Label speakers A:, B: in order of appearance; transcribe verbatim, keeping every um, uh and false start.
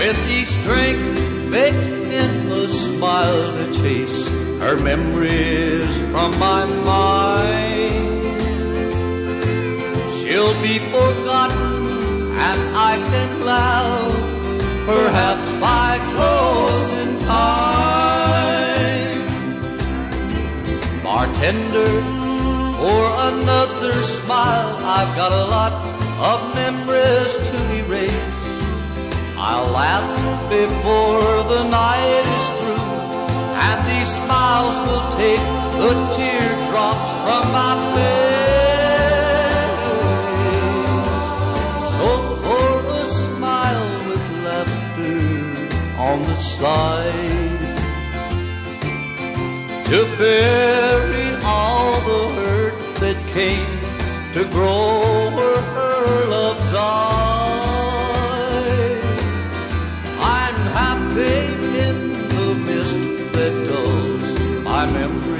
A: with each drink makes him a smile to chase her memories from my mind. She'll be forgotten and I can laugh, perhaps by closing time. Bartender, for another smile, I've got a lot of memories to erase. I'll laugh before the night is through, and these smiles will take the teardrops from my face. So pour a smile with laughter on the side, to bury all the hurt that came to grow where her love died. I'm happy in the mist that dulls my memory.